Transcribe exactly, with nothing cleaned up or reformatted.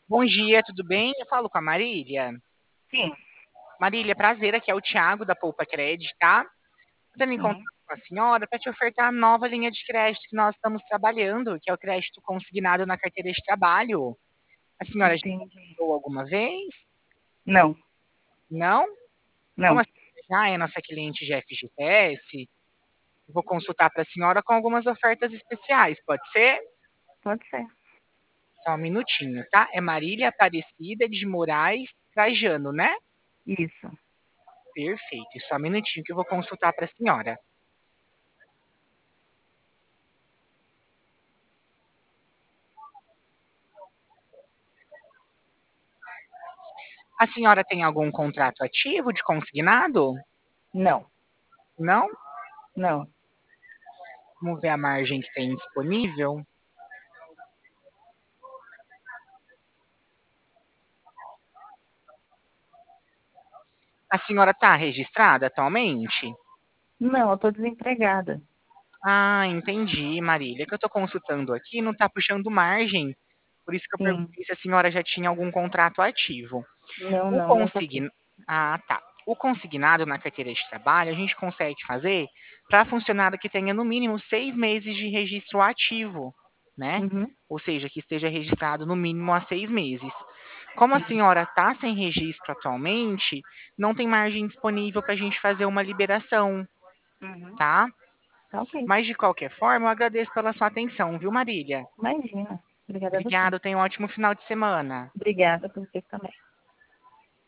Bom dia, tudo bem? Eu falo com a Marília. Sim, Marília, prazer, aqui é o Thiago da Poupa Cred, tá? Entrando em contato sim, com a senhora para te ofertar a nova linha de crédito que nós estamos trabalhando, que é o crédito consignado na carteira de trabalho. A senhora já entendi. usou alguma vez? Não, Não? Como a não, senhora já é nossa cliente de F G T S, eu vou consultar para a senhora com algumas ofertas especiais, pode ser? pode ser. Só um minutinho, tá? É Marília Aparecida de Moraes Trajano, né? Isso. Perfeito. Só um minutinho que eu vou consultar para a senhora. A senhora tem algum contrato ativo de consignado? Não, Não? não. Vamos ver a margem que tem disponível. A senhora está registrada atualmente? Não, eu tô desempregada. Ah, entendi, Marília. Que eu estou consultando aqui não está puxando margem. Por isso que eu Sim. perguntei se a senhora já tinha algum contrato ativo. Não, O não, nunca fiz. consign... Ah, tá. O consignado na carteira de trabalho a gente consegue fazer para funcionário que tenha no mínimo seis meses de registro ativo, né? Uhum, Ou seja, que esteja registrado no mínimo há seis meses. Como a sim. senhora está sem registro atualmente, não tem margem disponível para a gente fazer uma liberação, Uhum, tá? tá ok. Mas de qualquer forma, eu agradeço pela sua atenção, viu, Marília? Imagina. Obrigada a você. Obrigado, tenha um ótimo final de semana. Obrigada por você também.